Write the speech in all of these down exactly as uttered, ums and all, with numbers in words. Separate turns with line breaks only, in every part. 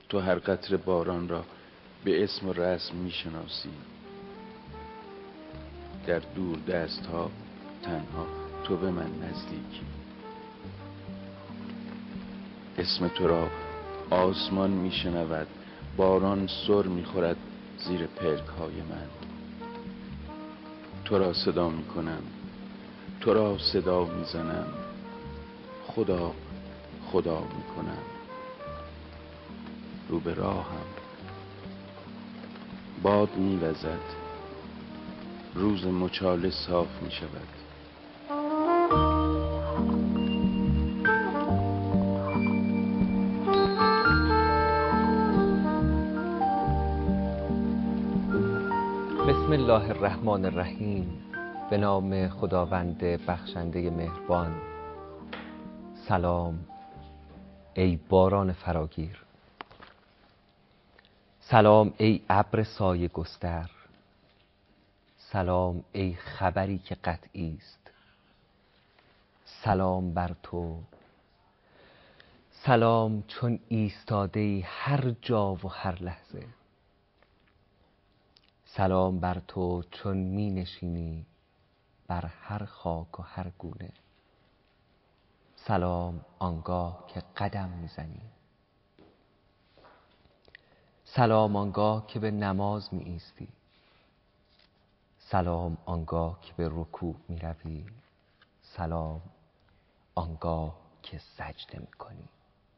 تو هر قطره باران را به اسم و رسم میشناسی. در دور دست ها تنها تو به من نزدیکی. اسم تو را آسمان میشنود، باران سر میخورد زیر پلک های من. تو را صدا میکنم، تو را صدا میزنم، خدا خدا میکنم. رو به راهم باد میوزد، روز مچاله صاف میشود.
بسم الله الرحمن الرحیم. به نام خداوند بخشنده مهربان. سلام ای باران فراگیر، سلام ای ابر سایه گستر، سلام ای خبری که قطعی است. سلام بر تو، سلام چون ایستاده ای هر جا و هر لحظه. سلام بر تو چون می نشینی بر هر خاک و هر گونه. سلام آنگاه که قدم میزنی. سلام آنگاه که به نماز می ایستی. سلام آنگاه که به رکوع می روی. سلام آنگاه که سجده می کنی.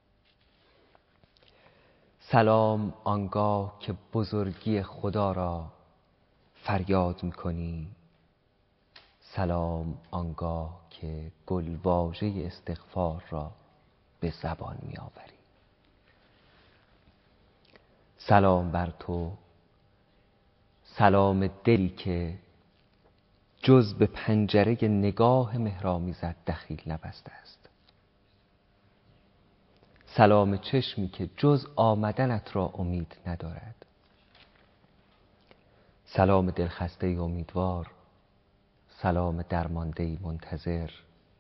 سلام آنگاه که بزرگی خدا را فریاد می کنی. سلام آنگاه که گلواژه استغفار را به زبان می آوری. سلام بر تو، سلام دلی که جز به پنجره نگاه مهرآمیزت دخیل نبسته است. سلام چشمی که جز آمدنت را امید ندارد. سلام دلخسته امیدوار، سلام درمانده منتظر،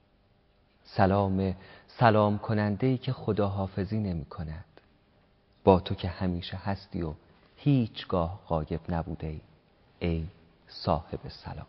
سلام سلام کننده‌ای که خداحافظی نمی کند با تو که همیشه هستی و هیچگاه غایب نبوده ای, ای صاحب سلام.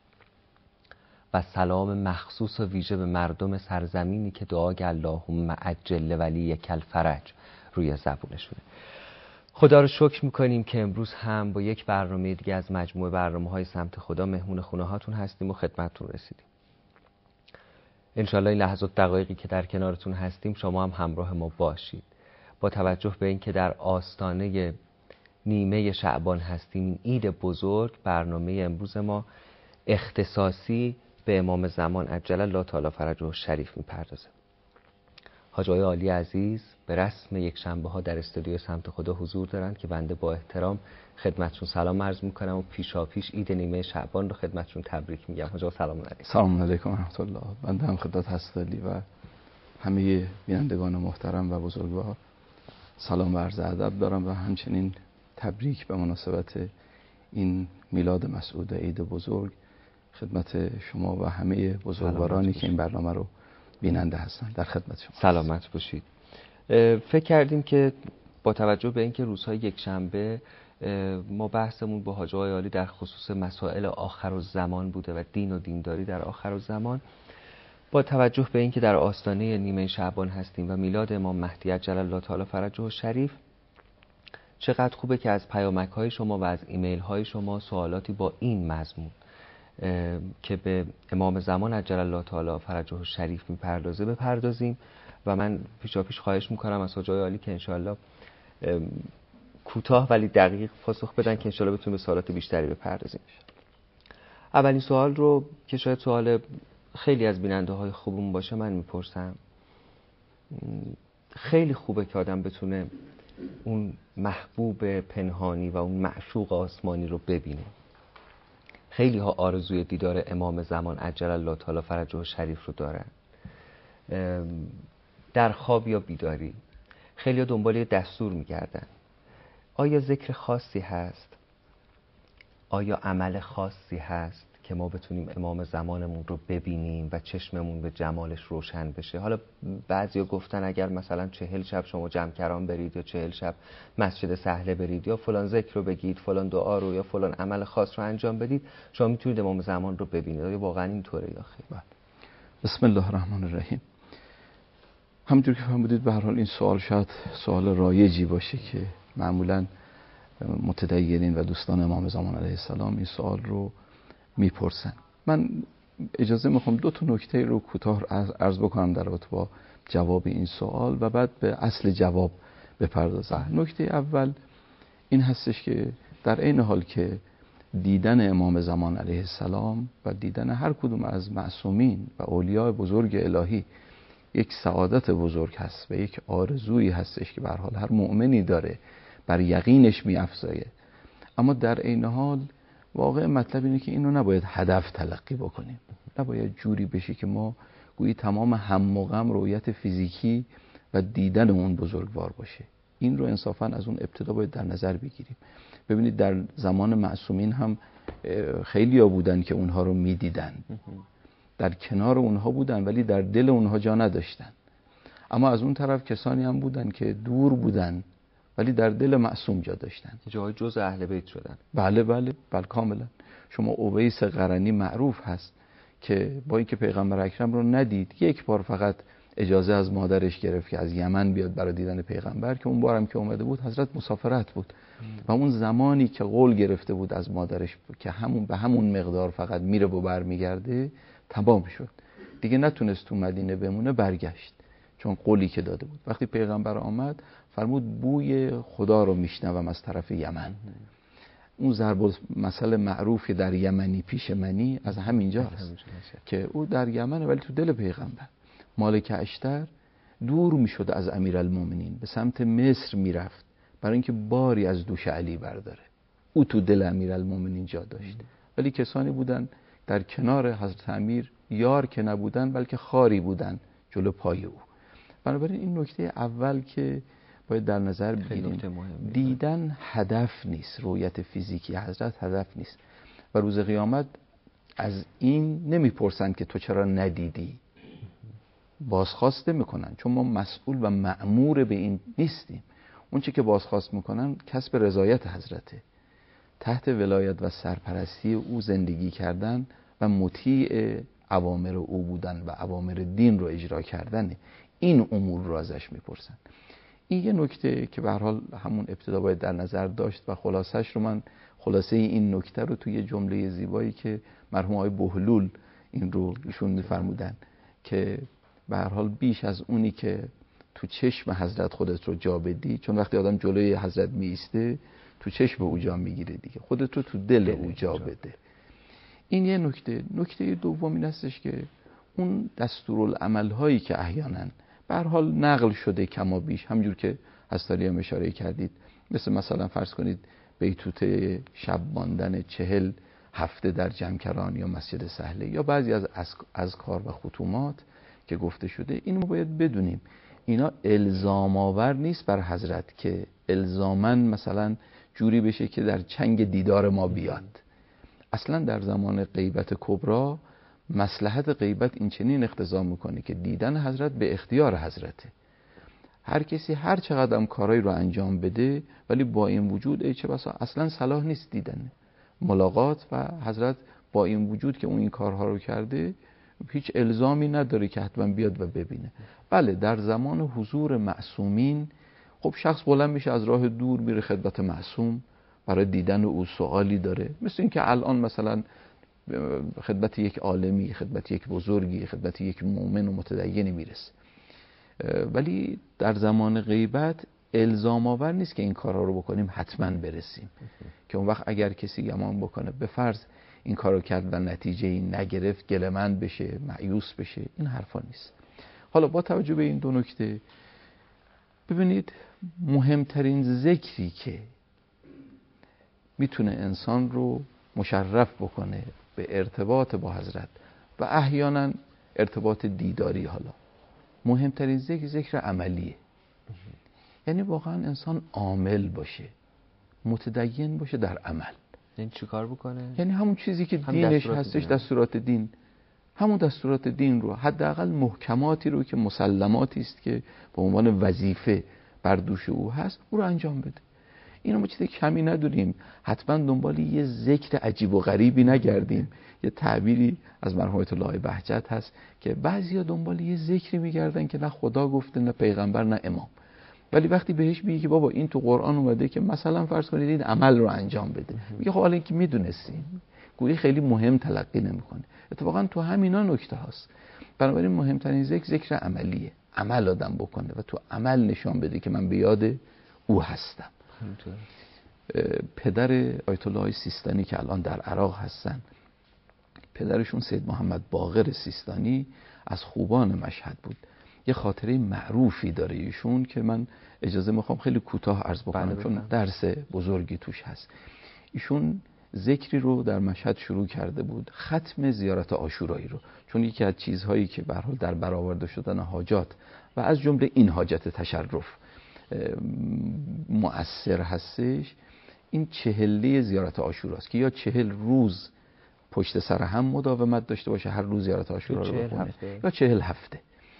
و سلام مخصوص و ویژه به مردم سرزمینی که دعای اللهم عجل ولی کل فرج روی زبونشونه. خدا رو شکر میکنیم که امروز هم با یک برنامه دیگه از مجموعه برنامه‌های سمت خدا مهمون خونه هاتون هستیم و خدمتتون رسیدیم. انشالله این لحظات دقایقی که در کنارتون هستیم شما هم همراه ما باشید. با توجه به اینکه در آستانه نیمه شعبان هستیم، این عید بزرگ، برنامه امروز ما اختصاصی به امام زمان عجل الله تعالی فرجه شریف میپردازه. حاج آقای عالی عزیز به رسم یک شنبه ها در استودیو سمت خدا حضور دارند که بنده با احترام خدمتشون سلام عرض میکنم و پیشا پیش عید نیمه شعبان رو خدمتشون تبریک میگم. حاج آقا سلام علیکم.
سلام علیکم و رحمت الله. بنده هم خدمت هستالی و همه بینندگان محترم و بزرگوار سلام و عرض ادب دارم و همچنین تبریک به مناسبت این میلاد مسعود عید بزرگ خدمت شما و همه بزرگوارانی که این برنامه رو بیننده هستن. در خدمت شما.
سلامت باشید. فکر کردیم که با توجه به اینکه روزهای یک شنبه ما بحثمون با حاج آقای عالی در خصوص مسائل آخر الزمان بوده و دین و دینداری در آخر الزمان، با توجه به اینکه در آستانه نیمه شعبان هستیم و میلاد امام مهدی عجل الله تعالی فرجه شریف، چقدر خوبه که از پیامک های شما و از ایمیل های شما سوالاتی با این مضمون که به امام زمان عجل الله تعالی فرجه شریف میپردازه بپردازیم و من پیشا پیش خواهش میکنم از حاج آقای عالی که انشاءالله کوتاه ولی دقیق پاسخ بدن که انشاءالله بتونیم به سوالات بیشتری بپردازیم. اولین سوال رو که شاید سوال خیلی از بیننده های خوبمون باشه من میپرسم. خیلی خوبه که آدم بتونه اون محبوب پنهانی و اون معشوق آسمانی رو ببینه. خیلی ها آرزوی دیدار امام زمان عجل الله تعالی فرجه شریف رو دارن، در خواب یا بیداری. خیلی ها دنبال دستور میگردن. آیا ذکر خاصی هست؟ آیا عمل خاصی هست که ما بتونیم امام زمانمون رو ببینیم و چشممون به جمالش روشن بشه. حالا بعضیا گفتن اگر مثلا چهل شب شما جمکران برید یا چهل شب مسجد سهله برید یا فلان ذکر رو بگید، فلان دعا رو یا فلان عمل خاص رو انجام بدید، شما میتونید امام زمان رو ببینید. آیا واقعا اینطوره یا خیر؟
بسم الله الرحمن الرحیم. همونطور که فرمودید به هر حال این سوال شاید سوال رایجی باشه که معمولاً متدینین و دوستان امام زمان علیه السلام این سوال رو میپرسن. من اجازه میخوام دو تا نکته رو کوتاه عرض بکنم در رابطه با جواب این سوال و بعد به اصل جواب بپردازم. نکته اول این هستش که در این حال که دیدن امام زمان علیه السلام و دیدن هر کدوم از معصومین و اولیاء بزرگ الهی یک سعادت بزرگ هست و یک آرزویی هستش که به هر حال هر مؤمنی داره، بر یقینش می‌افزایه، اما در این حال واقع مطلب اینه که اینو نباید هدف تلقی بکنیم. نباید جوری بشه که ما گویی تمام هم و غم رویت فیزیکی و دیدن اون بزرگوار باشه. این رو انصافا از اون ابتدا باید در نظر بگیریم. ببینید در زمان معصومین هم خیلیا بودن که اونها رو میدیدن، در کنار اونها بودن ولی در دل اونها جا نداشتن. اما از اون طرف کسانی هم بودن که دور بودن ولی در دل معصوم جا داشتن،
جای جز اهل بیت شدن.
بله بله بله کاملا. شما اویس قرنی معروف هست که با اینکه پیغمبر اکرم رو ندید، یک بار فقط اجازه از مادرش گرفت که از یمن بیاد برای دیدن پیغمبر، که اون بارم که اومده بود حضرت مسافرت بود و اون زمانی که قول گرفته بود از مادرش که همون به همون مقدار فقط میره و برمیگرده تمام شد، دیگه نتونست تو مدینه بمونه، برگشت چون قولی که داده بود. وقتی پیغمبر آمد فرمود بوی خدا رو میشنوم از طرف یمن. اون ضرب المثل معروف در یمنی پیش منی از همینجاست که او در یمنه ولی تو دل پیغمبر. مالک اشتر دور میشد از امیرالمومنین، به سمت مصر میرفت برای اینکه باری از دوش علی برداره. او تو دل امیرالمومنین جا داشت، ولی کسانی بودن در کنار حضرت امیر یار که نبودن بلکه خاری بودن جلو پای او. بنابراین این نکته اول که باید در نظر بگیریم، دیدن هدف نیست، رویت فیزیکی حضرت هدف نیست و روز قیامت از این نمیپرسند که تو چرا ندیدی، بازخواست میکنن، چون ما مسئول و مأمور به این نیستیم. اون چی که بازخواست میکنن کسب رضایت حضرته، تحت ولایت و سرپرستی او زندگی کردن و مطیع اوامر او بودن و اوامر دین رو اجرا کردن، این امور رو ازش میپرسن. این یه نکته که به هر حال همون ابتدا باید در نظر داشت و خلاصش رو من خلاصه این نکته رو توی جمله زیبایی که مرحوم آقای بهلول این رو ایشون میفرمودن که به هر حال بیش از اونی که تو چشم حضرت خودت رو جا بدی، چون وقتی آدم جلوی حضرت می ایسته تو چشم او جا میگیره دیگه، خودت رو تو دل او جا بده. این یه نکته. نکته دوم این هستش که اون دستورالعمل هایی که احیانا به هر حال نقل شده کما بیش، همجور که هستاری هم اشاره کردید، مثل مثلا فرض کنید بیتوت شب ماندن چهل هفته در جمکران یا مسجد سهله یا بعضی از اذکار و ختومات که گفته شده، این ما باید بدونیم اینا الزام آور نیست بر حضرت که الزامن مثلا جوری بشه که در چنگ دیدار ما بیاد. اصلا در زمان غیبت کبرا مصلحت غیبت این چنین اقتضا میکنه که دیدن حضرت به اختیار حضرته. هر کسی هر چقدر هم کارایی رو انجام بده ولی با این وجود ای چه بسا اصلا صلاح نیست دیدن ملاقات و حضرت، با این وجود که اون این کارها رو کرده هیچ الزامی نداره که حتما بیاد و ببینه. بله در زمان حضور معصومین خب شخص بلند میشه از راه دور میره خدمت معصوم برای دیدن او، سوالی داره، مثل این که الان مثلا خدمت یک عالمی، خدمت یک بزرگی، خدمت یک مؤمن و متدینی میرسه. ولی در زمان غیبت الزام آور نیست که این کارها رو بکنیم حتما برسیم، که اون وقت اگر کسی گمان بکنه به فرض این کارو کرد و نتیجه این نگرفت گله‌مند بشه، مایوس بشه، این حرفا نیست. حالا با توجه به این دو نکته ببینید مهمترین ذکری که میتونه انسان رو مشرف بکنه به ارتباط با حضرت و احیانا ارتباط دیداری، حالا مهمترین ذکر ذکر عملیه. یعنی واقعا انسان عامل باشه، متدین باشه در عمل.
این چی کار بکنه؟
یعنی همون چیزی که
هم
دینش
دستورات
هستش،
دین.
دستورات دین، همون دستورات دین رو، حداقل محکماتی رو که مسلماتی است که به عنوان وظیفه بر دوش او هست، او رو انجام بده. اینو ما چیز کمی نداریم، حتما دنبال یه ذکر عجیب و غریبی نگردیم. یه تعبیری از مرحوم آیت الله بهجت هست که بعضیا دنبال یه ذکری میگردن که نه خدا گفته، نه پیغمبر، نه امام، ولی وقتی بهش میگی که بابا این تو قرآن اومده که مثلا فرض کنید این عمل رو انجام بده، میگه خب حالا اینکه میدونستیم، گویی خیلی مهم تلقی نمیکنه. اتفاقا تو همینا نکته هست. بنابراین مهمترین ذکر ذکر عملیه، عمل آدم بکنه و تو عمل نشان بده که من به یاد او هستم. پدر آیت الله سیستانی که الان در عراق هستن، پدرشون سید محمد باقر سیستانی از خوبان مشهد بود. یه خاطره معروفی داره ایشون که من اجازه میخوام خیلی کوتاه عرض بکنم چون درس بزرگی توش هست. ایشون ذکری رو در مشهد شروع کرده بود، ختم زیارت عاشورایی رو، چون یکی از چیزهایی که به هر حال در برآورده شدن حاجات و از جمله این حاجت تشرف مؤثر هستش، این چهله زیارت عاشوراست که یا چهل روز پشت سر هم مداومت داشته باشه، هر روز زیارت عاشورا رو بخونه، یا چهل هفته.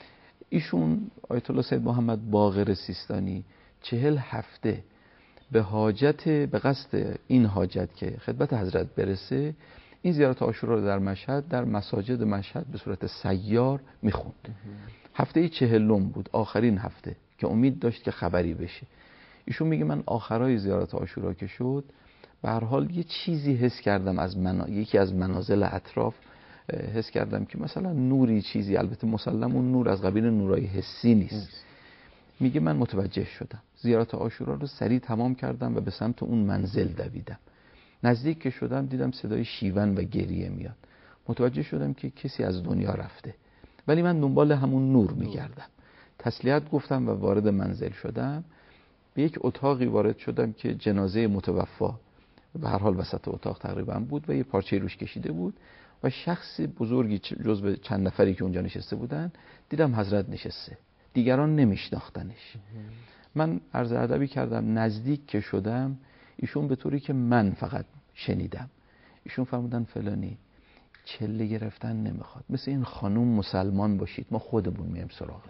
ایشون آیت الله سید محمد باقر سیستانی چهل هفته به حاجت، به قصد این حاجت که خدمت حضرت برسه، این زیارت عاشورا رو در مشهد، در مساجد مشهد به صورت سیار میخوند. هفته چهلم بود، آخرین هفته که امید داشت که خبری بشه. ایشون میگه من آخرای زیارت عاشورا که شد، به هر حال یه چیزی حس کردم از منا... یکی از منازل اطراف حس کردم که مثلا نوری چیزی، البته مسلم اون نور از قبیل نورای حسی نیست. میگه من متوجه شدم، زیارت عاشورا رو سریع تمام کردم و به سمت اون منزل دویدم. نزدیک که شدم دیدم صدای شیون و گریه میاد. متوجه شدم که کسی از دنیا رفته، ولی من دنبال همون نور میگردم. تسلیت گفتم و وارد منزل شدم. به یک اتاقی وارد شدم که جنازه متوفا به هر حال وسط اتاق تقریبا بود و یه پارچه روش کشیده بود و شخص بزرگی جزو چند نفری که اونجا نشسته بودن دیدم حضرت نشسته، دیگران نمیشناختنش. من عرض ادبی کردم، نزدیک که شدم ایشون به طوری که من فقط شنیدم، ایشون فرمودن فلانی چله گرفتن نمیخواد، مثل این خانوم مسلمان باشید ما خودمون میایم سراغتون.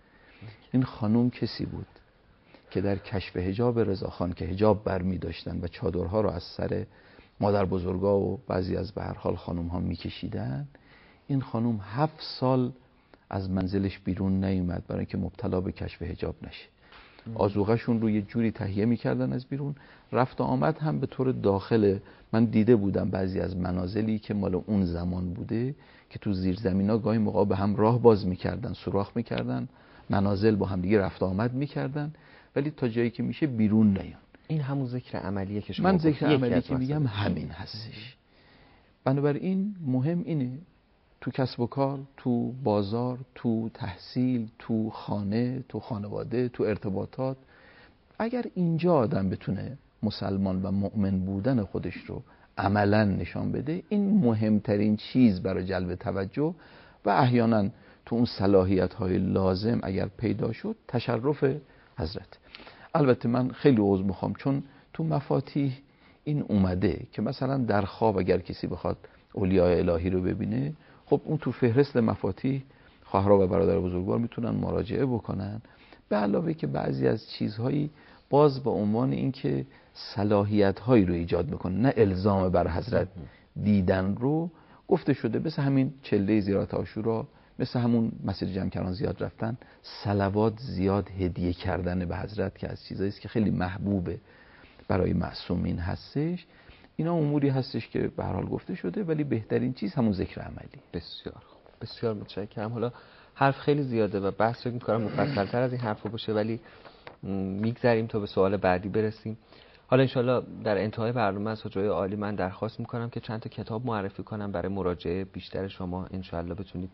این خانوم کسی بود که در کشف حجاب رضاخان که حجاب برمی داشتن و چادرها رو از سر مادر بزرگا و بعضی از به هر حال خانوم ها می کشیدن، این خانوم هفت سال از منزلش بیرون نیومد برای اینکه مبتلا به کشف حجاب نشه. آذوقه‌شون رو یه جوری تهیه می‌کردن از بیرون، رفت و آمد هم به طور داخل. من دیده بودم بعضی از منازلی که مال اون زمان بوده که تو زیرزمینا گاهی موقع به هم راه باز می‌کردن، سوراخ می‌کردن، منازل با هم دیگه رفت و آمد می‌کردن، ولی تا جایی که میشه بیرون نیان.
این همون ذکر عملیه که شما
من ذکر عملی که میگم همین هستش. بنابراین مهم اینه تو کسب و کار، تو بازار، تو تحصیل، تو خانه، تو خانواده، تو ارتباطات، اگر اینجا آدم بتونه مسلمان و مؤمن بودن خودش رو عملاً نشان بده، این مهمترین چیز برای جلب توجه و احیانا تو اون صلاحیت‌های لازم اگر پیدا شد تشرف حضرت. البته من خیلی عذر میخوام چون تو مفاتیح این اومده که مثلا در خواب اگر کسی بخواد اولیاء الهی رو ببینه، خب اون تو فهرست مفاتیح خواهرها و برادر بزرگوار میتونن مراجعه بکنن، به علاوه که بعضی از چیزهایی باز به عنوان این که صلاحیت‌هایی رو ایجاد میکنه، نه الزام بر حضرت دیدن رو گفته شده. مثل همین چله زیارت عاشورا، مثل همون مسجد جمکران زیاد رفتن، صلوات زیاد هدیه کردن به حضرت که از چیزایی است که خیلی محبوبه برای معصومین هستش. اینا اموری هستش که به هر حال گفته شده، ولی بهترین چیز همون ذکر عملی.
بسیار خوب، بسیار متشکرم. حالا حرف خیلی زیاده و بحث فکر می‌کنم مفصل‌تر از این حرفا باشه، ولی میگذریم تا به سوال بعدی برسیم. حالا انشالله در انتهای برنامه از حجای عالی من درخواست میکنم که چند تا کتاب معرفی کنم برای مراجعه بیشتر شما، انشالله بتونید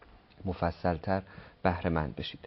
مفصلتر بهره مند بشید.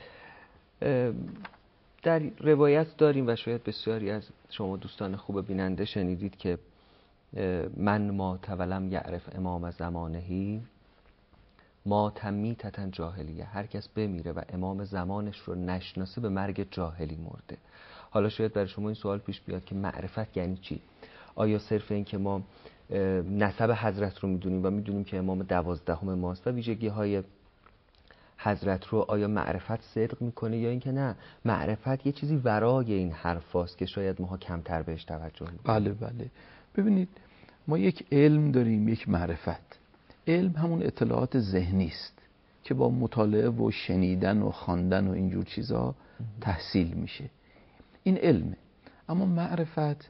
در روایت داریم و شاید بسیاری از شما دوستان خوب بیننده شنیدید که من ما تولم یعرف امام زمانهی ما تمیتتن جاهلیه، هر کس بمیره و امام زمانش رو نشناسه به مرگ جاهلی مرده. حالا شاید برای شما این سوال پیش بیاد که معرفت یعنی چی؟ آیا صرف این که ما نسب حضرت رو میدونیم و میدونیم که امام دوازدهم ماست و ویژگی های حضرت رو، آیا معرفت صدق میکنه یا اینکه نه معرفت یه چیزی ورای این حرفاست که شاید ماها کمتر بهش توجه میکنیم؟
بله بله. ببینید ما یک علم داریم، یک معرفت. علم همون اطلاعات ذهنی است که با مطالعه و شنیدن و خواندن و اینجور چیزا تحصیل میشه، این علمه. اما معرفت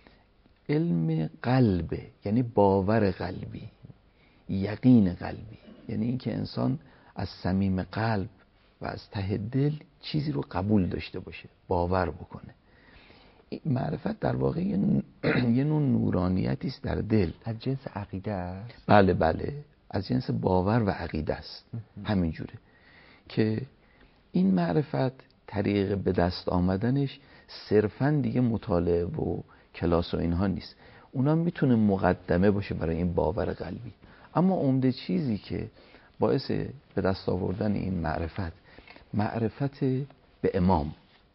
علم قلبه، یعنی باور قلبی، یقین قلبی، یعنی اینکه انسان از صمیم قلب و از ته دل چیزی رو قبول داشته باشه، باور بکنه. معرفت در واقع یه نوع نورانیتی است در دل،
از جنس عقیده است.
بله بله، از جنس باور و عقیده است. همینجوره که این معرفت طریق به دست آمدنش صرفاً دیگه مطالعه و کلاس و اینها نیست، اونا میتونه مقدمه باشه برای این باور قلبی. اما عمده چیزی که باعث به دست آوردن این معرفت، معرفت به امام،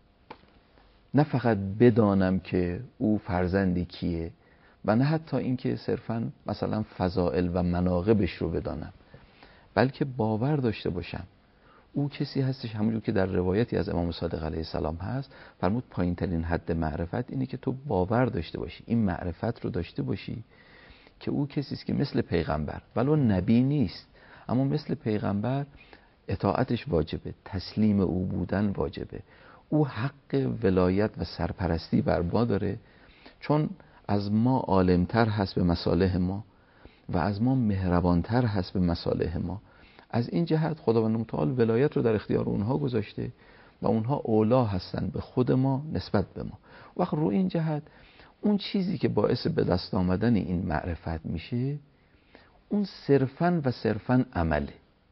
نه فقط بدانم که او فرزند کیه و نه حتی این که صرفاً مثلا فضائل و مناقبش رو بدانم، بلکه باور داشته باشم او کسی هستش، همونجور که در روایتی از امام صادق علیه السلام هست، فرمود پایین ترین حد معرفت اینه که تو باور داشته باشی، این معرفت رو داشته باشی که او کسی است که مثل پیغمبر، ولو نبی نیست اما مثل پیغمبر اطاعتش واجبه، تسلیم او بودن واجبه، او حق ولایت و سرپرستی بر ما داره، چون از ما عالمتر هست به مصالح ما و از ما مهربانتر هست به مصالح ما. از این جهت خداوند متعال ولایت رو در اختیار اونها گذاشته و اونها اولا هستن به خود ما نسبت به ما. وقت رو این جهت اون چیزی که باعث به دست آمدن این معرفت میشه، اون صرفاً و صرفاً عمله.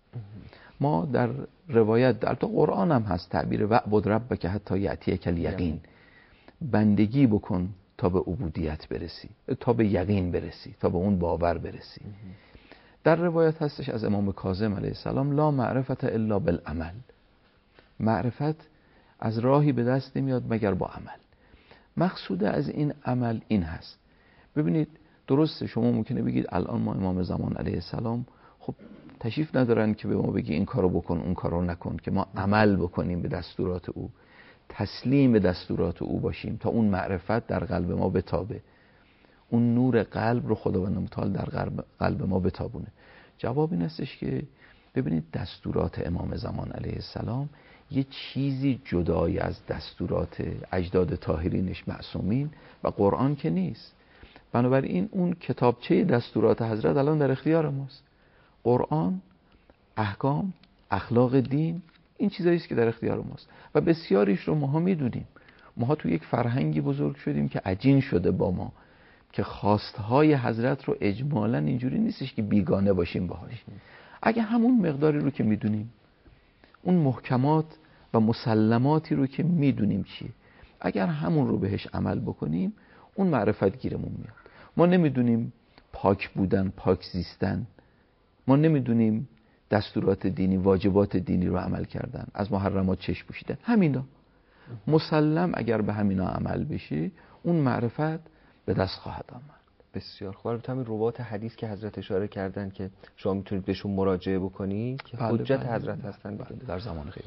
ما در روایت در تو قرآن هم هست تعبیر وعبد ربک حتی یأتیک الیقین، بندگی بکن تا به عبودیت برسی، تا به یقین برسی، تا به اون باور برسی. در روایت هستش از امام کاظم علیه السلام لا معرفت الا بالعمل، معرفت از راهی به دست نمیاد مگر با عمل. مقصود از این عمل این هست، ببینید درسته شما ممکنه بگید الان ما امام زمان علیه السلام خب تشریف ندارن که به ما بگی این کارو بکن اون کارو نکن، که ما عمل بکنیم به دستورات او، تسلیم به دستورات او باشیم تا اون معرفت در قلب ما بتابه، اون نور قلب رو خداوند متعال در قلب, قلب ما بتابونه. جواب این هستش که ببینید دستورات امام زمان علیه السلام یه چیزی جدای از دستورات اجداد طاهرینش معصومین و قرآن که نیست. بنابراین اون کتابچه دستورات حضرت الان در اختیار ماست، قرآن، احکام، اخلاق دین، این چیزایی است که در اختیار ماست و بسیاریش رو ماها میدونیم. ماها تو یک فرهنگی بزرگ شدیم که عجین شده با ما، که خواستهای حضرت رو اجمالاً اینجوری نیستش که بیگانه باشیم باهاش. اگه همون مقداری رو که میدونیم، اون محکمات و مسلماتی رو که میدونیم چیه، اگر همون رو بهش عمل بکنیم، اون معرفت گیرمون میاد. ما نمیدونیم پاک بودن، پاک زیستن، ما نمیدونیم دستورات دینی، واجبات دینی رو عمل کردن، از محرمات چشم پوشیدن، همینا مسلم اگر به همینا عمل بشه اون معرفت به دست خواهد آمد.
بسیار خوب. البته همین روات حدیث که حضرت اشاره کردن که شما میتونید بهشون مراجعه بکنید که حجت بله حضرت بله هستن
بله در زمان غیبت.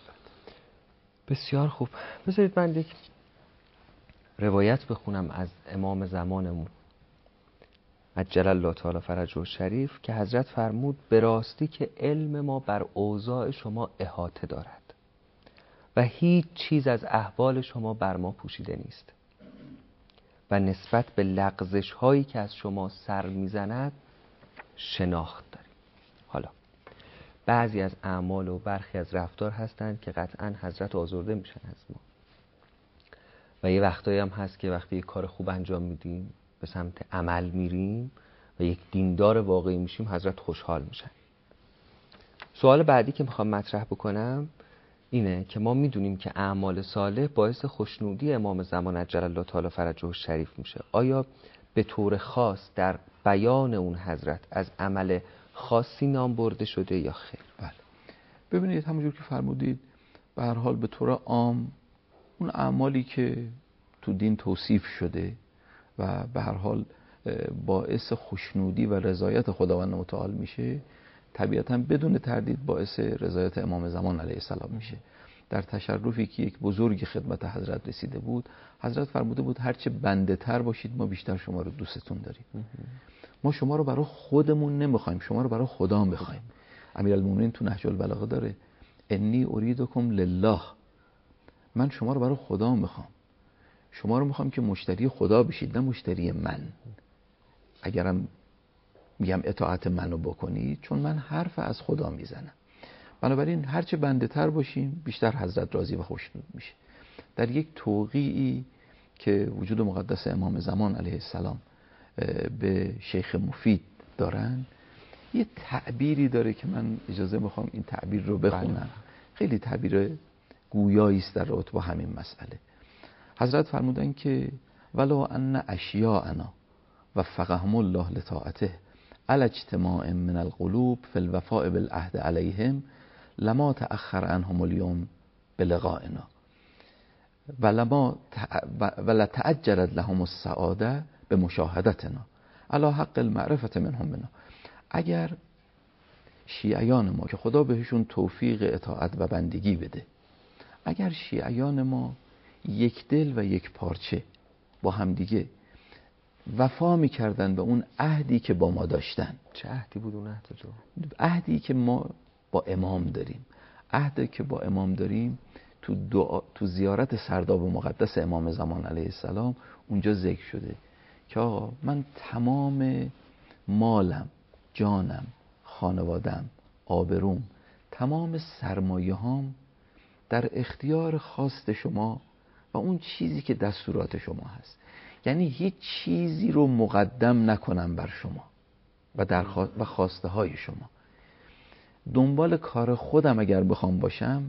بسیار خوب. بذارید من یک روایت بخونم از امام زمانمون عجل الله تعالی فرجه الشریف که حضرت فرمود به راستی که علم ما بر اوضاع شما احاطه دارد و هیچ چیز از احوال شما بر ما پوشیده نیست و نسبت به لغزش هایی که از شما سر میزند شناخت داریم. حالا بعضی از اعمال و برخی از رفتار هستند که قطعا حضرت آزرده میشن از ما و یه وقتایی هم هست که وقتی یک کار خوب انجام میدیم به سمت عمل میریم و یک دیندار واقعی میشیم حضرت خوشحال میشن. سوال بعدی که میخوام مطرح بکنم اینه که ما میدونیم که اعمال صالح باعث خوشنودی امام زمان عجل الله تعالی فرجه الشریف میشه. آیا به طور خاص در بیان اون حضرت از عمل خاصی نام برده شده یا خیر؟
بله ببینید همونجور که فرمودید به هر حال به طور عام اون اعمالی که تو دین توصیف شده و به هر حال باعث خوشنودی و رضایت خداوند متعال میشه، طبیعتاً بدون تردید باعث رضایت امام زمان علیه السلام میشه. در تشرفی که یک بزرگ خدمت حضرت رسیده بود، حضرت فرموده بود هرچه بنده تر باشید ما بیشتر شما رو دوستتون داریم. ما شما رو برای خودمون نمیخوایم، شما رو برای خدا میخوایم. امیرالمومنین تو نهج البلاغه داره انی اریدکم لله، من شما رو برای خدا میخوام، شما رو میخوام که مشتری خدا بشید نه مشتری من. اگرم میگم اطاعت منو بکنید چون من حرف از خدا میزنم. بنابراین هرچه بنده تر باشیم بیشتر حضرت راضی و خوشنود میشه. در یک توقیعی که وجود مقدس امام زمان علیه السلام به شیخ مفید دارن، یه تعبیری داره که من اجازه میخوام این تعبیر رو بخونم. خیلی تعبیر گویایی است در رابطه با همین مسئله. حضرت فرمودن که ولو ان اشیاءنا وفقهم الله لطاعته علی اجتماع من القلوب فی الوفاء بالعهد علیهم لما تأخر عنهم اليوم بلقائنا ولما ولا تعجلت لهم السعاده بمشاهدتنا علی حق المعرفة منهم منا. اگر شیعیان ما که خدا بهشون توفیق اطاعت و بندگی بده، اگر شیعیان ما یک دل و یک پارچه با همدیگه وفا میکردن به اون عهدی که با ما داشتن.
چه عهدی بود اون عهد تو؟
عهدی که ما با امام داریم. عهدی که با امام داریم تو دعا، تو زیارت سرداب مقدس امام زمان علیه السلام اونجا ذکر شده که آقا من تمام مالم، جانم، خانوادم، آبروم، تمام سرمایه هام در اختیار خواست شما و اون چیزی که دستورات شما هست. یعنی هیچ چیزی رو مقدم نکنم بر شما و در خوا... و خواسته های شما. دنبال کار خودم اگر بخوام باشم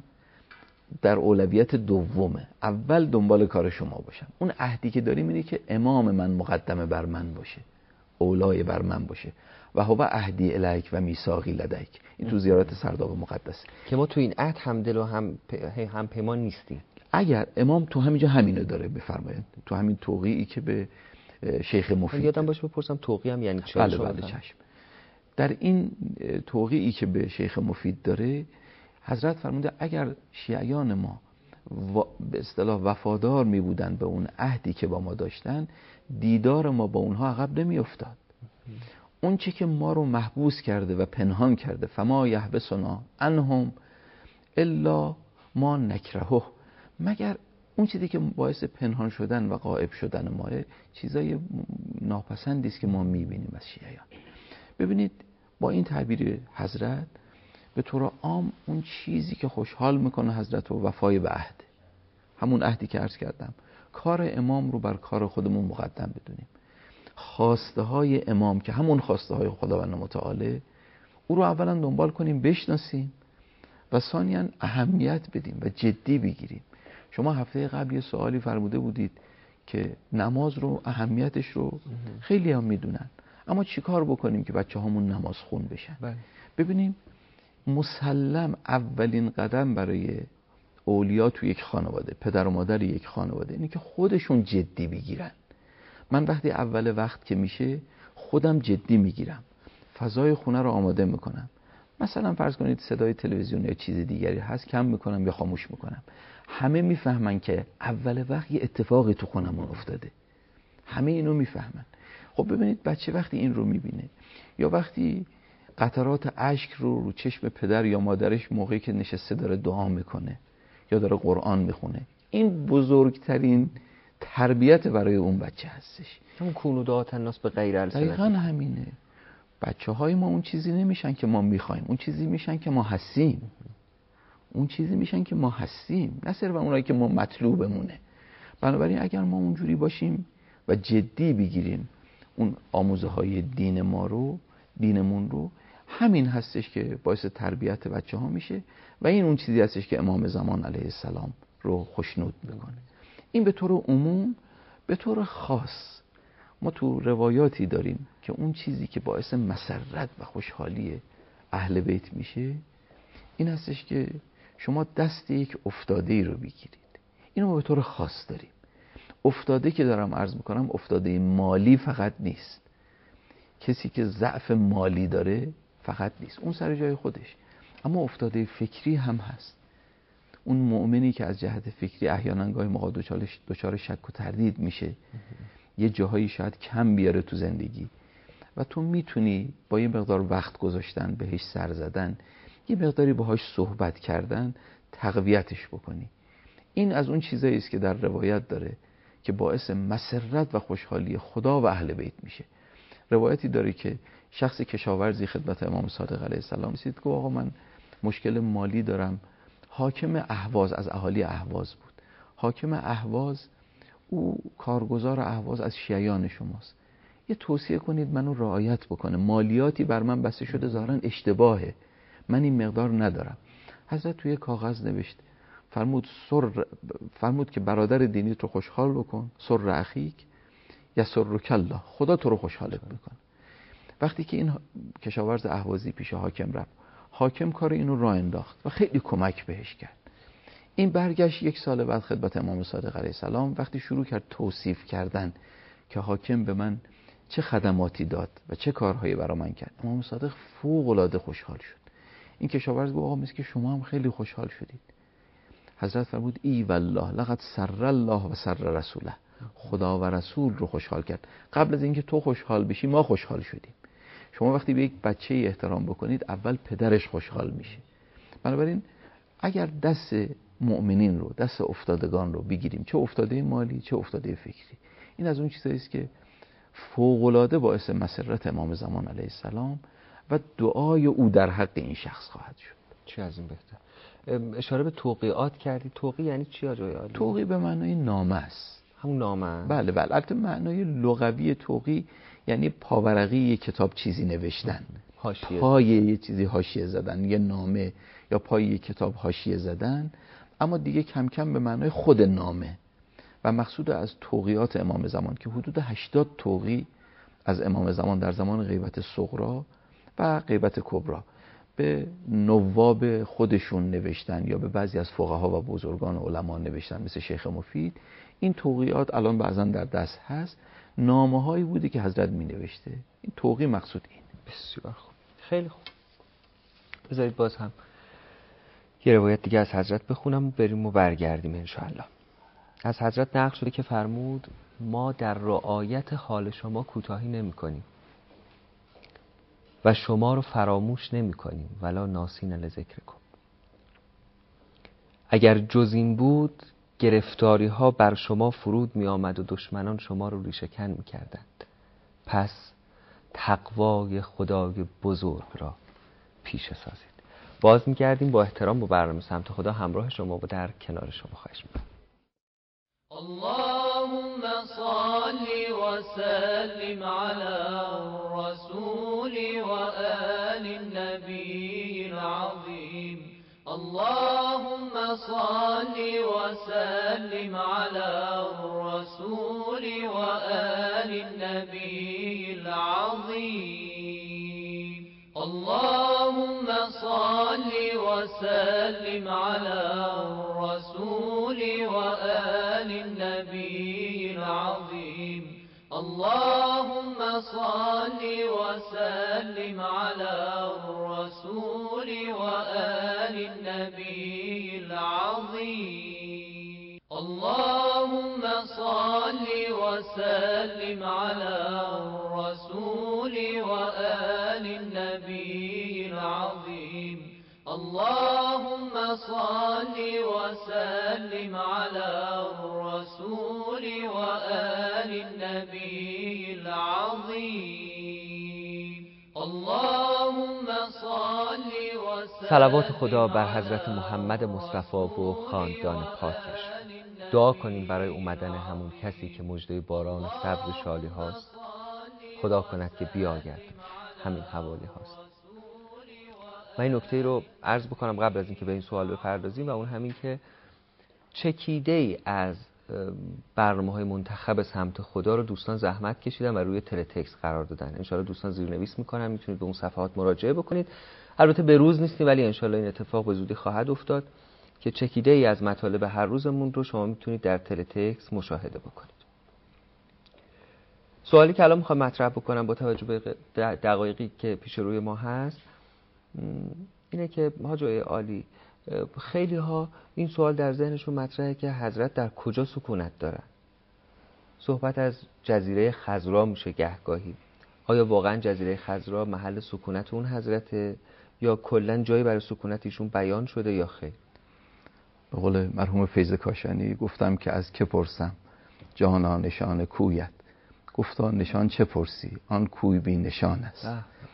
در اولویت دومه، اول دنبال کار شما باشم. اون عهدی که داریم اینه که امام من مقدمه بر من باشه، اولای بر من باشه و هو عهدی الیک و میثاقی لدیک. این تو زیارت سرداب مقدس
که ما تو این عهد هم دل و هم هم پیمان نیستیم.
اگر امام تو همینجا همینو داره بفرمایید، تو همین توقیعی که به شیخ مفید
یادم باشه بپرسم توقیع هم یعنی چه؟
بله بله چشم. در این توقیعی که به شیخ مفید داره حضرت فرموده اگر شیعیان ما و... به اصطلاح وفادار می بودن به اون عهدی که با ما داشتن، دیدار ما با اونها عقب نمی افتاد. اون چی که ما رو محبوس کرده و پنهان کرده، فما یحبسنا عنهم الا ما نکرهه، مگر اون چیزی که باعث پنهان شدن و غائب شدن ماه، چیزای ناپسندی است که ما میبینیم از شیعیان. ببینید با این تعبیر حضرت به طور عام اون چیزی که خوشحال میکنه حضرت و وفای به عهد، همون عهدی که عرض کردم، کار امام رو بر کار خودمون مقدم بدونیم، خواسته های امام که همون خواسته های خداوند متعاله، او رو اولا دنبال کنیم، بشناسیم و ثانیاً اهمیت بدیم و جدی بگیریم. شما هفته قبل یه سوالی فرموده بودید که نماز رو اهمیتش رو خیلی هم میدونن، اما چیکار بکنیم که بچه همون نماز خون بشن؟ بله. ببینیم مسلم اولین قدم برای اولیا تو یک خانواده، پدر و مادر یک خانواده، اینه که خودشون جدی بگیرن. من وقتی اول وقت که میشه خودم جدی میگیرم، فضای خونه رو آماده میکنم. مثلا فرض کنید صدای تلویزیون یا چیز دیگری هست، کم میکنم یا خاموش میکنم. همه میفهمن که اول وقت یه اتفاقی تو خونمون افتاده، همه اینو میفهمن. خب ببینید بچه وقتی این رو میبینه یا وقتی قطرات اشک رو رو چشم پدر یا مادرش موقعی که نشسته داره دعا میکنه یا داره قرآن میخونه، این بزرگترین تربیت برای اون بچه هستش.
همون کونو دعات الناس به غیر السنت.
دقیقاً همینه. بچه های ما اون چیزی نمیشن که ما میخوایم، اون چیزی میشن که ما هستیم. اون چیزی میشن که ما هستیم، نه صرف اونایی که ما مطلوبمونه. بنابراین اگر ما اونجوری باشیم و جدی بگیریم اون آموزه های دین ما رو، دینمون رو، همین هستش که باعث تربیت بچه ها میشه و این اون چیزی هستش که امام زمان علیه السلام رو خوشنود میکنه. این به طور عموم. به طور خاص ما تو روایاتی داریم که اون چیزی که باعث مسرت و خوشحالی اهل بیت میشه این هستش که شما دست یک افتاده ای رو بگیرید. اینو ما به طور خاص داریم. افتاده که دارم عرض میکنم افتاده مالی فقط نیست. کسی که ضعف مالی داره فقط نیست، اون سر جای خودش، اما افتاده فکری هم هست. اون مؤمنی که از جهت فکری احیانا گاهی موقع دچار شک و تردید میشه، یه جاهایی شاید کم بیاره تو زندگی و تو میتونی با یه مقدار وقت گذاشتن بهش سر زدن، یه مقداری باهاش صحبت کردن تقویتش بکنی. این از اون چیزایی است که در روایت داره که باعث مسرت و خوشحالی خدا و اهل بیت میشه. روایتی داره که شخص کشاورزی خدمت امام صادق علیه السلام رسید که آقا من مشکل مالی دارم. حاکم اهواز از اهالی اهواز بود. حاکم اهواز او کارگزار اهواز از شیعیان شماست، یه توصیه کنید منو رعایت بکنه، مالیاتی بر من بسته شده ظاهرا اشتباهه، من این مقدار ندارم. حضرت توی کاغذ نوشت، فرمود سر فرمود که برادر دینیت رو خوشحال بکن، سر اخیک یسرک الله، خدا تو رو خوشحالت میکنه. وقتی که این کشاورز اهوازی پیش حاکم رفت، حاکم کار اینو راه انداخت و خیلی کمک بهش کرد. این برگشت یک سال بعد خدمت امام صادق علیه السلام، وقتی شروع کرد توصیف کردن که حاکم به من چه خدماتی داد و چه کارهایی برای من کرد، امام صادق فوق العاده خوشحال شد. این کشاورز گفت آقا مثل که شما هم خیلی خوشحال شدید. حضرت فرمود ای والله لقد سر الله و سر رسوله، خدا و رسول رو خوشحال کرد. قبل از اینکه تو خوشحال بشی ما خوشحال شدیم. شما وقتی به یک بچه احترام بکنید اول پدرش خوشحال میشه. بنابراین اگر دست مؤمنین رو، دست افتادگان رو بگیریم، چه افتاده مالی چه افتاده فکری، این از اون چیزایی است که فوق‌العاده باعث مسرت امام زمان علیه السلام و دعای او در حق این شخص خواهد شد.
چه از این بهتر. اشاره به توقیعات کردی. توقیع یعنی چی آجای عالی؟
توقیع به معنای نامه است.
همون نامه است.
بله بله. البته معنای لغوی توقیع یعنی پاورقی یک کتاب چیزی نوشتن،
حاشیه،
پای یه چیزی حاشیه زدن، یه نامه یا پای یک کتاب حاشیه زدن، اما دیگه کم کم به معنای خود نامه. و مقصود از توقیعات امام زمان که حدود هشتاد توقیع از امام زمان در زمان غیبت صغرا و غیبت کبرا به نواب خودشون نوشتن یا به بعضی از فقها و بزرگان علما نوشتن، مثل شیخ مفید. این توقیعات الان بعضا در دست هست، نامه هایی بوده که حضرت می نوشته. این توقیع مقصود این.
بسیار خوب، خیلی خوب. بذارید باز هم یه روایت دیگه از حضرت بخونم و بریم و برگردیم انشاءالله. از حضرت نقل شده که فرمود ما در رعایت حال شما کوتاهی نمی کنیم و شما رو فراموش نمی کنیم ولا ناسین لذکرکم. اگر جز این بود گرفتاری ها بر شما فرود می آمد و دشمنان شما رو ریشه‌کن می کردند. پس تقوای خدای بزرگ را پیش سازید. باز می گردیم با احترام با برنامه سمت خدا، همراه شما و در کنار شما خواهش می کنم.
اللهم صل وسلم على الرسول وآل النبي العظيم. اللهم صل وسلم على الرسول وآل النبي العظيم. اللهم صل وسلم على الرسول وآل النبي العظيم. اللهم صل وسلم على الرسول وآل النبي العظيم. اللهم صل وسلم على الرسول وآل النبي العظيم. اللهم صل وسلم على الرسول وآل النبي العظيم. اللهم صل وسلم.
صلوات خدا بر حضرت محمد مصطفی و خاندان پاکش. دعا کنیم برای اومدن همون کسی که مژده باران و سبز و شالی هاست. خدا کند که بیاید، همین حوالی هاست. من این نکته رو عرض بکنم قبل از اینکه به این سوال بپردازیم، و اون همین که چکیده ای از برنامه‌های منتخب سمت خدا رو دوستان زحمت کشیدن و روی تلتکست قرار دادن. انشالله دوستان زیرنویس میکنن، میتونید به اون صفحات مراجعه بکنید. البته به روز نیستیم ولی انشالله این اتفاق به زودی خواهد افتاد که چکیده ای از مطالب هر روزمون رو شما میتونید در تلتکست مشاهده بکنید. سوالی که الان میخوام مطرح بکنم با توجه به دقایقی که پیش روی ما هست اینه که حاج آقای عالی، خیلی ها این سوال در ذهنشون مطرحه که حضرت در کجا سکونت دارن. صحبت از جزیره خضرا میشه گهگاهی. آیا واقعا جزیره خضرا محل سکونت اون حضرته یا کلا جایی برای سکونت ایشون بیان شده یا خیر؟
به قول مرحوم فیض کاشانی گفتم که از که پرسم جهانا نشان کویت، گفتا نشان چه پرسی آن کوی بی نشان است.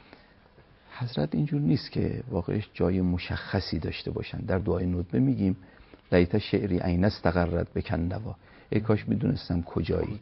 حضرت اینجور نیست که واقعش جای مشخصی داشته باشن. در دعای ندبه میگیم لیت شعری عین استقرت بکن نوا، ای کاش میدونستم کجایی.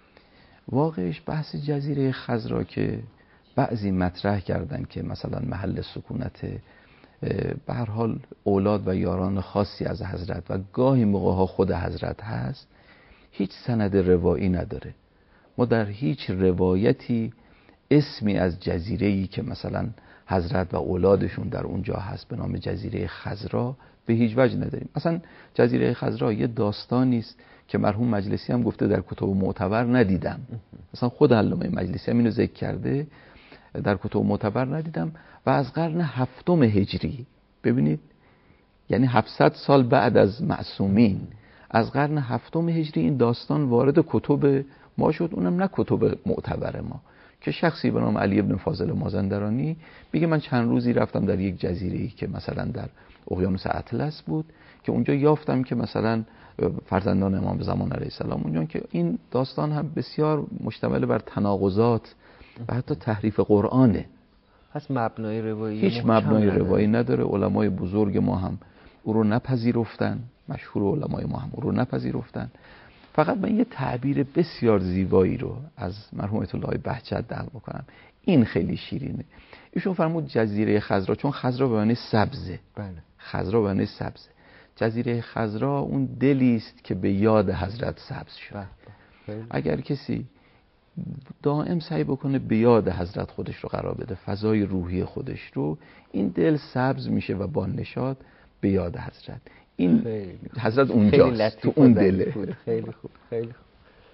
واقعش بحث جزیره خضرا که بعضی مطرح کردن که مثلا محل سکونت به هر حال اولاد و یاران خاصی از حضرت و گاهی موقعها خود حضرت هست، هیچ سند روایی نداره. ما در هیچ روایتی اسمی از جزیره‌ای که مثلا حضرت و اولادشون در اونجا هست به نام جزیره خضرا به هیچ وجه نداریم. اصلا جزیره خضرا یه داستانی است که مرحوم مجلسی هم گفته در کتب معتبر ندیدم. مثلا خود علامه مجلسی هم اینو ذکر کرده در کتب معتبر ندیدم و از قرن هفتم هجری، ببینید یعنی هفتصد سال بعد از معصومین، از قرن هفتم هجری این داستان وارد کتب ما شد، اونم نه کتب معتبر ما، که شخصی به نام علی ابن فاضل مازندرانی میگه من چند روزی رفتم در یک جزیره‌ای که مثلا در اقیانوس اطلس بود که اونجا یافتم که مثلا فرزندان امام زمان علیه السلام اونجا، که این داستان هم بسیار مشتمل بر تناقضات و حتی تحریف قرآنه.
پس مبنای روایی
هیچ مبنای روایی نداره. علمای بزرگ ما هم او رو نپذیرفتن، مشهور علمای ما هم او رو نپذیرفتن. فقط من یه تعبیر بسیار زیبایی رو از مرحوم آیت الله بهجت نقل بکنم، این خیلی شیرینه. ایشون فرمود جزیره خضرا، چون خضرا به معنی سبزه.
بله.
خضرا به معنی سبزه. جزیره خضرا اون دلی است که به یاد حضرت سبز شده. اگر کسی دائم سعی بکنه به یاد حضرت خودش رو قرار بده، فضای روحی خودش رو، این دل سبز میشه و با نشاط به یاد حضرت. این خیلی حضرت اونجاست، تو اون دله.
خیلی خوب، خیلی خوب.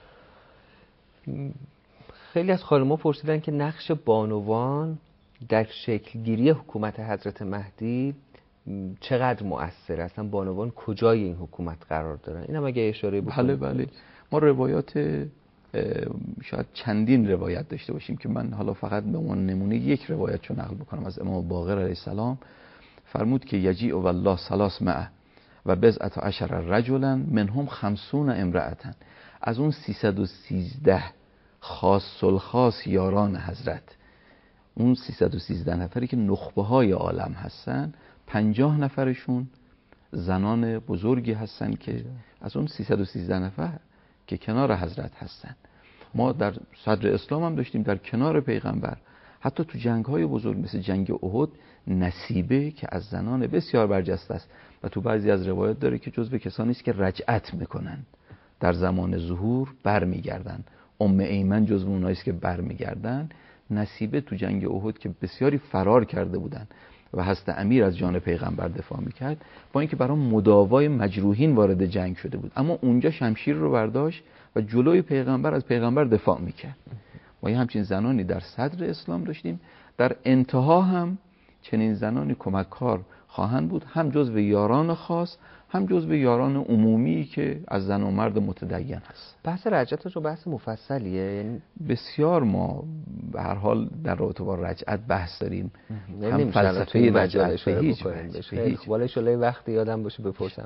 خیلی از خانم‌ها پرسیدن که نقش بانوان در شکلگیری حکومت حضرت مهدی چقدر مؤثره؟ اصلا بانوان کجای این حکومت قرار دارن؟ اینم اگه اشاره بکنید.
بله بله، ما روایات شاید چندین روایت داشته باشیم که من حالا فقط به عنوان نمونه یک روایت رو نقل بکنم از امام باقر علیه السلام. فرمود که یجیء والله ثلاث مئه و بضعة عشر رجلا منهم خمسون امرأة، از اون سیصد و سیزده خاص الخاص یاران حضرت، اون سیصد و سیزده نفری که نخبه های عالم هستن، پنجاه نفرشون زنان بزرگی هستن که از اون سیصد و سیزده نفر که کنار حضرت هستن. ما در صدر اسلام هم داشتیم در کنار پیغمبر، حتی تو جنگ های بزرگ مثل جنگ احد، نصیبه که از زنان بسیار برجسته است و تو بعضی از روایات داره که جزو کسانی است که رجعت میکنن، در زمان ظهور برمیگردن. ام ایمن جزو اونایی است که برمیگردن. نصیبه تو جنگ احد که بسیاری فرار کرده بودن و حضرت امیر از جان پیغمبر دفاع میکرد، با اینکه برای مداوای مجروحین وارد جنگ شده بود، اما اونجا شمشیر رو برداشت و جلوی پیغمبر از پیغمبر دفاع میکرد. ما یه همچین زنانی در صدر اسلام داشتیم. در انتها هم چنین زنانی کمککار خواهند بود، هم جزو یاران خاص، هم جزو یاران عمومی که از زن و مرد متدین هست.
بحث رجعت رو بحث مفصلیه، یعنی
بسیار ما به هر حال در رابطه با رجعت بحث داریم.
هم فلسفه رجعت به هیچ وجه. والا شلای وقتی یادم باشه بپرسم.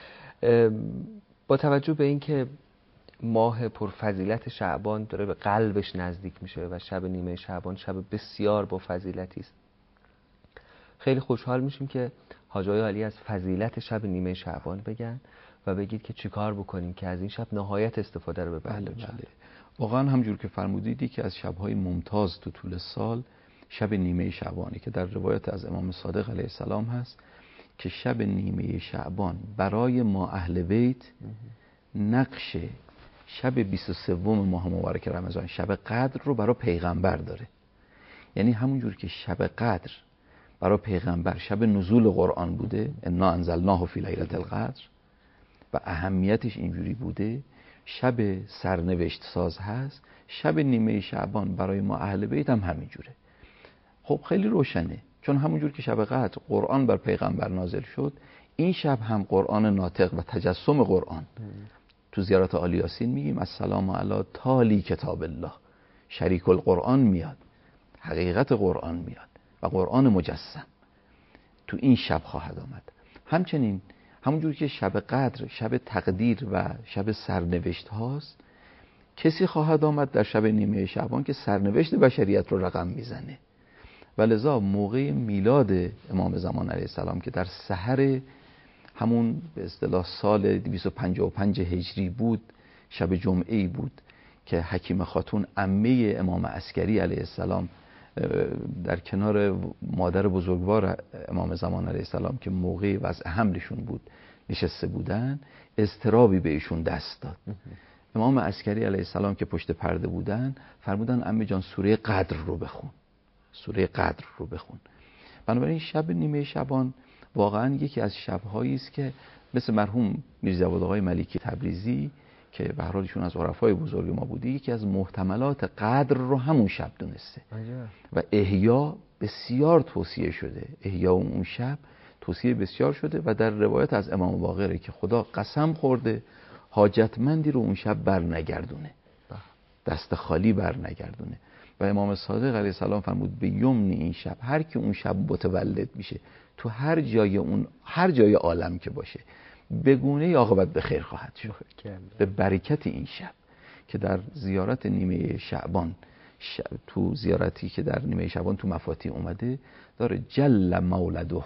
با توجه به اینکه ماه پرفضیلت شعبان داره به قلبش نزدیک میشه و شب نیمه شعبان شب بسیار با فضیلتی است، خیلی خوشحال میشیم که حاج آقای عالی از فضیلت شب نیمه شعبان بگن و بگید که چیکار بکنیم که از این شب نهایت استفاده رو ببریم.
بله بله. واقعا همجور که فرمودیدی که از شب‌های ممتاز تو طول سال شب نیمه شعبانی که در روایت از امام صادق علیه السلام هست که شب نیمه شعبان برای ما اهل بیت نقش شب بیست و سوم ماه مبارک رمضان شب قدر رو برای پیغمبر داره. یعنی همونجور که شب قدر برای پیغمبر شب نزول قرآن بوده، انا انزلناه فی لیلة القدر، و اهمیتش اینجوری بوده، شب سرنوشت ساز هست، شب نیمه شعبان برای ما اهل بیت هم همینجوره. خب خیلی روشنه، چون همونجور که شب قدر قرآن بر پیغمبر نازل شد، این شب هم قرآن ناطق و تجسم قرآن. تو زیارت آل یاسین میگیم السلام علی تالی کتاب الله، شریک القرآن میاد، حقیقت قرآن میاد و قرآن مجسم تو این شب خواهد آمد. همچنین همونجور که شب قدر شب تقدیر و شب سرنوشت هاست، کسی خواهد آمد در شب نیمه شعبان که سرنوشت بشریت رو رقم میزنه و لذا موقع میلاد امام زمان علیه السلام که در سحر همون به اصطلاح سال دویست و پنجاه و پنج هجری بود، شب جمعه‌ای بود که حکیم خاتون عمه امام عسکری علیه السلام در کنار مادر بزرگوار امام زمان علیه السلام که موقع وضع حملشون بود نشسته بودن، اضطرابی به ایشون دست داد. امام عسکری علیه السلام که پشت پرده بودن فرمودن عمه جان سوره قدر رو بخون، سوره قدر رو بخون. بنابراین شب نیمه شعبان واقعا یکی از شب‌هایی است که مثل مرحوم میرجواد آقای ملیکی تبریزی که به هر حال ایشون از عرفای بزرگ ما بوده، یکی از محتملات قدر رو همون شب دونسته و احیا بسیار توصیه شده، احیا اون شب توصیه بسیار شده و در روایت از امام باقره که خدا قسم خورده حاجتمندی رو اون شب بر نگردونه، دست خالی بر نگردونه. و امام صادق علیه السلام فرمود به یمن این شب هر کی اون شب متولد میشه تو هر جای اون هر جای عالم که باشه به گونه عاقبت به خیر خواهد شد، به برکت این شب که در زیارت نیمه شعبان شب تو زیارتی که در نیمه شعبان تو مفاتیح اومده داره جل مولده،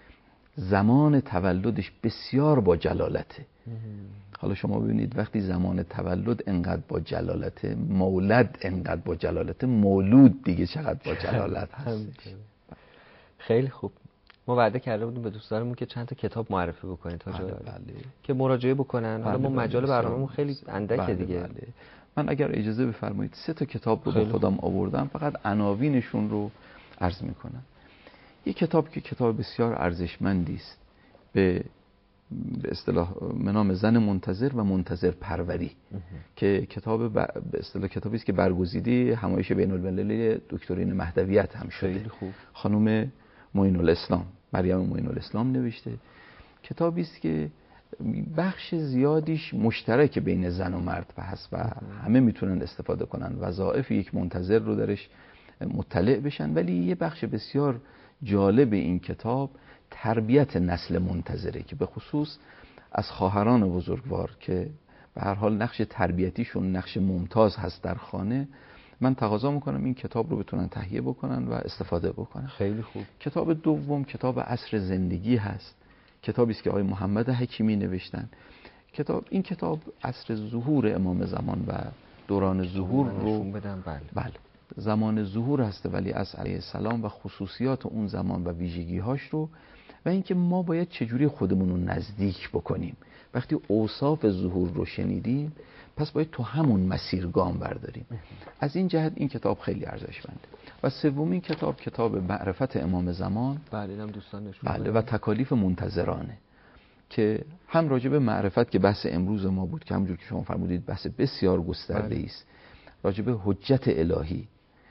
زمان تولدش بسیار با جلالته. حالا شما ببینید وقتی زمان تولد انقدر با جلالته، مولد انقدر با جلالته، مولود دیگه چقدر با جلالت هست.
خیلی خوب. ما وعده کرده بودیم به دوستانمون که چند تا کتاب معرفی بکنید تا جای که مراجعه بکنن. حالا ما مجال برنامه‌مون خیلی اندکه دیگه.
بله بله. من اگر اجازه بفرمایید سه تا کتاب رو با خودم آوردم، فقط عناوینشون رو عرض میکنم. یک کتاب که کتاب بسیار ارزشمندی است به به اصطلاح به نام زن منتظر و منتظر پروری که کتاب به اصطلاح کتابی است که برگزیده همایش بین المللی دکترین مهدویت هم شده. خانم معین الاسلام، مریم معین الاسلام نوشته. کتابی است که بخش زیادیش مشترک بین زن و مرد هست و همه میتونن استفاده کنن، وظایف یک منتظر رو درش مطلع بشن. ولی یه بخش بسیار جالب این کتاب تربیت نسل منتظره که به خصوص از خواهران بزرگوار که به هر حال نقش تربیتیشون نقش ممتاز هست در خانه. من تقاضا میکنم این کتاب رو بتونن تهیه بکنن و استفاده بکنن.
خیلی خوب.
کتاب دوم کتاب عصر زندگی هست، کتابی است که آقای محمد حکیمی نوشتن. کتاب این کتاب عصر ظهور امام زمان و دوران ظهور رو
بدم. بله.
بله زمان ظهور هست ولی از علیه السلام و خصوصیات اون زمان و ویژگی‌هاش رو و اینکه ما باید چجوری خودمون رو نزدیک بکنیم. وقتی اوصاف ظهور رو شنیدیم پس باید تو همون مسیر گام برداریم. از این جهت این کتاب خیلی ارزشمنده. و سومین کتاب کتاب معرفت امام زمان.
بله اینم دوستان نشون
بله و تکالیف منتظرانه که هم راجع به معرفت که بحث امروز ما بود که همونجور که شما فرمودید بحث بسیار گسترده است، راجع به حجت الهی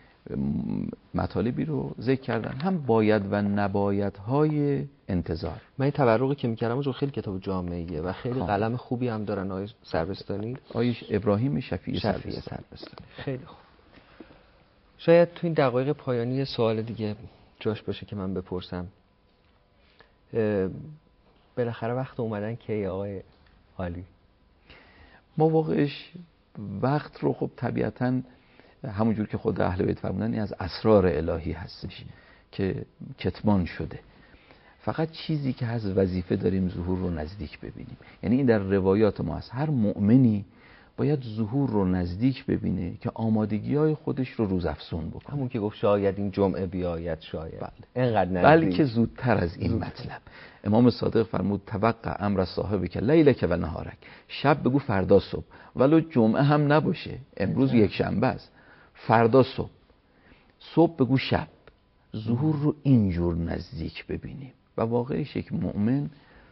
مطالبی رو ذکر کردن، هم باید و نبایدهای انتظار.
من این تبرقی که می‌کردم اونجا خیلی کتاب جامعیه و خیلی قلم خوبی هم دارن آقای سربستانی،
آقای ابراهیم شفیع,
شفیع سربستانی. خیلی خوب. شاید تو این دقایق پایانی سوال دیگه جاش باشه که من بپرسم، بالاخره وقت اومدن که آقای عالی
ما واقعش وقت رو خب طبیعتاً همونجور که خود اهل بیت فرمودن این از اسرار الهی هستش که کتمان شده. فقط چیزی که هست وظیفه داریم ظهور رو نزدیک ببینیم. یعنی این در روایات ما هست، هر مؤمنی باید ظهور رو نزدیک ببینه که آمادگی‌های خودش رو روزافزون بکنه.
همون که گفت شاید این جمعه بیاید، شاید
بله.
اینقدر نزدیک،
بلکه زودتر از این زودتر. مطلب امام صادق فرمود توقع امر صاحب که لیلک و نهارک، شب بگو فردا صبح، ولو جمعه هم نباشه، امروز یک شنبه است، فردا صبح، صبح بگو شب. ظهور رو اینجور نزدیک ببینیم و واقعیش یک مؤمن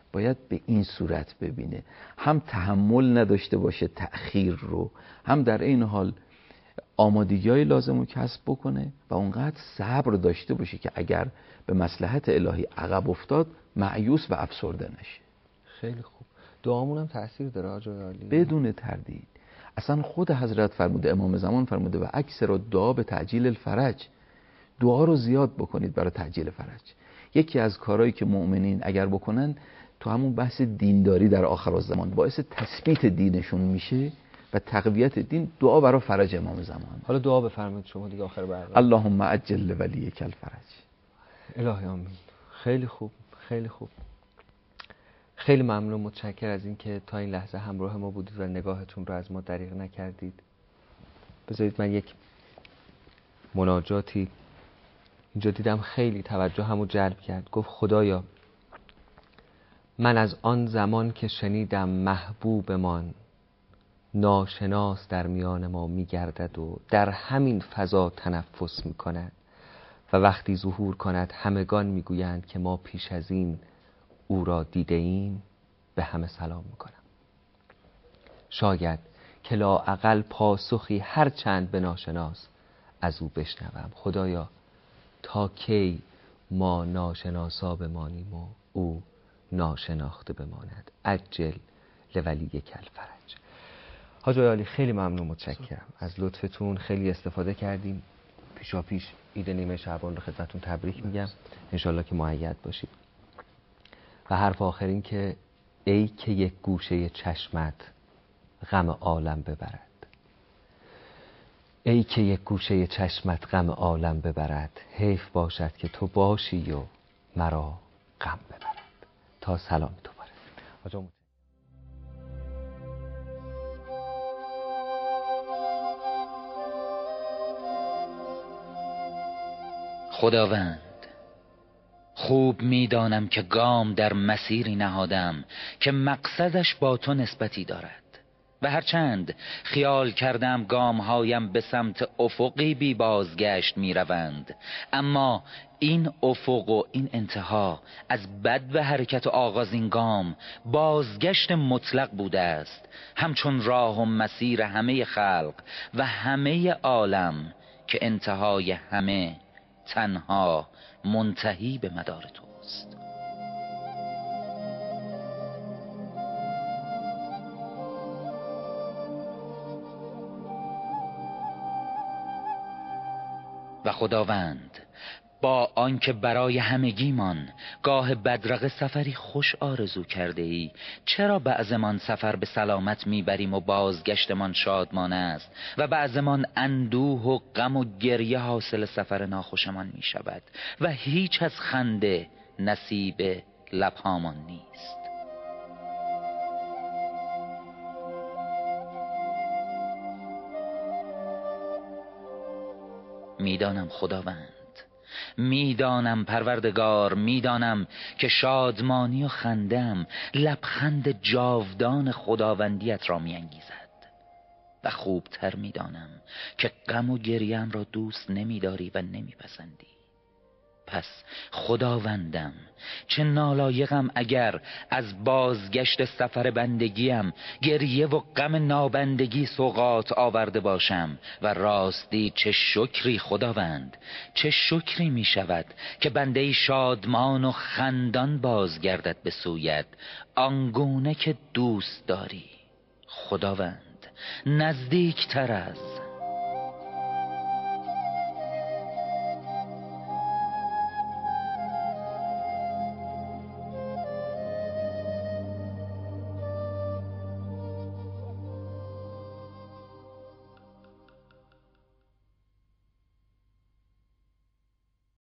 باید به این صورت ببینه، هم تحمل نداشته باشه تأخیر رو، هم در این حال آمادگی‌های لازم رو کسب بکنه و اونقدر صبر داشته باشه که اگر به مصلحت الهی عقب افتاد مایوس و افسرده نشه.
خیلی خوب. دعامون هم تأثیر داره آقای عالی؟
بدون تردید. اصلا خود حضرت فرموده، امام زمان فرموده و اکثر دعا به تعجیل الفرج، دعا رو زیاد بکنید برای تعجیل فرج. یکی از کارهایی که مؤمنین اگر بکنن تو همون بحث دینداری در آخر الزمان باعث تثبیت دینشون میشه و تقویت دین، دعا برای فرج امام زمان.
حالا دعا بفرمایید شما دیگه آخر برنامه.
اللهم عجل ولیک الفرج.
الهی آمین. خیلی خوب، خیلی خوب. خیلی ممنون، متشکر از این که تا این لحظه همراه ما بودید و نگاهتون رو از ما دریغ نکردید. بذارید من یک مناجاتی اینجا دیدم خیلی توجهمو جلب کرد. گفت خدایا من از آن زمان که شنیدم محبوبمان ناشناس در میان ما میگردد و در همین فضا تنفس میکند و وقتی ظهور کند همگان میگویند که ما پیش از این او را دیده ایم، به همه سلام میکنم. شاید که لااقل پاسخی هر چند به ناشناس از او بشنوم. خدایا تا کی ما ناشناسا بمانیم و او ناشناخته بماند؟ عجل لولیک الفرج. حاج عالی خیلی ممنون، متشکرم از لطفتون، خیلی استفاده کردیم. پیشا پیش عید نیمه شعبان رو خدمتتون تبریک میگم، انشالله که مؤید باشید. و حرف آخرین که ای که یک گوشه چشمت غم عالم ببرد، ای که یک گوشه چشمت غم عالم ببرد، حیف باشد که تو باشی و مرا غم ببرد. تا سلام دوباره. آجا
خداوند، خوب میدانم که گام در مسیری نهادم که مقصدش با تو نسبتی دارد و هرچند خیال کردم گامهایم به سمت افقی بی بازگشت می روند، اما این افق و این انتها از بد به حرکت و آغاز این گام بازگشت مطلق بوده است، همچون راه و مسیر همه خلق و همه عالم که انتهای همه تنها منتهی به مدار توست. و خداوند، با آنکه برای همگیمان گاه بدرقه سفری خوش آرزو کرده ای، چرا بعضمان سفر به سلامت میبریم و بازگشتمان شادمان است و بعضمان اندوه و غم و گریه حاصل سفر ناخوشمان میشود و هیچ از خنده نصیب لبهامان نیست؟ میدانم خداوند، میدانم پروردگار، میدانم که شادمانی و خندم لبخند جاودان خداوندیت را میانگیزد و خوبتر میدانم که غم و گریم را دوست نمیداری و نمیپسندی. پس خداوندم، چه نالایقم اگر از بازگشت سفر بندگیم گریه و غم نابندگی سوغات آورده باشم و راستی چه شکری خداوند، چه شکری می شود که بنده شادمان و خندان بازگردد به سویت آنگونه که دوست داری. خداوند، نزدیکتر است